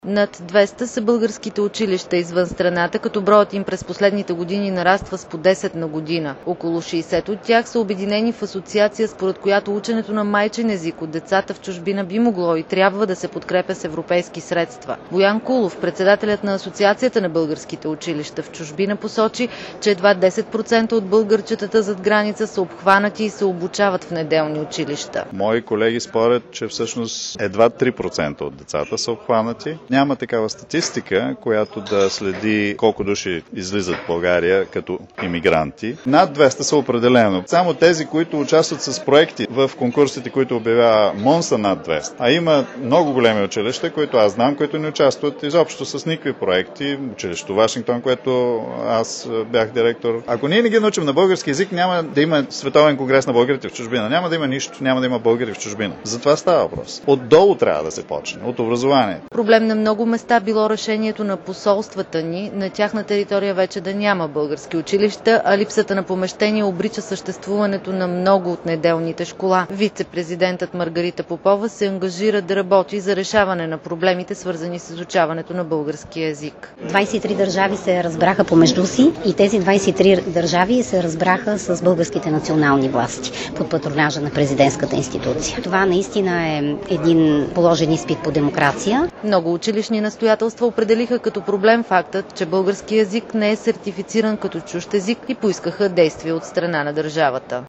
Над 200 са българските училища извън страната, като броят им през последните години нараства с по 10 на година. Около 60 от тях са обединени в асоциация, според която ученето на майчин език от децата в чужбина би могло и трябва да се подкрепя с европейски средства. Боян Кулов, председателят на Асоциацията на българските училища в чужбина, посочи, че едва 10% от българчетата зад граница са обхванати и се обучават в неделни училища. Мои колеги спорят, че всъщност едва 3% от децата са обхванати. Няма такава статистика, която да следи колко души излизат в България като имигранти. Над 200 са определено. Само тези, които участват с проекти в конкурсите, които обявява МОН, са над 200. А има много големи училища, които аз знам, които не участват изобщо с никакви проекти. Училището Вашингтон, което аз бях директор. Ако ние не ги научим на български език, няма да има световен конгрес на българите в чужбина. Няма да има нищо, няма да има българи в чужбина. За това става въпрос. Отдолу трябва да се почне, от образование. Проблем на много места било решението на посолствата ни на тяхна територия вече да няма български училища, а липсата на помещения обрича съществуването на много от неделните школа. Вице-президентът Маргарита Попова се ангажира да работи за решаване на проблемите, свързани с изучаването на български език. 23 държави се разбраха помежду си и тези 23 държави се разбраха с българските национални власти под патронажа на президентската институция. Това наистина е един положен изпит по демокрация. Много училищни настоятелства определиха като проблем фактът, че български език не е сертифициран като чужд език и поискаха действия от страна на държавата.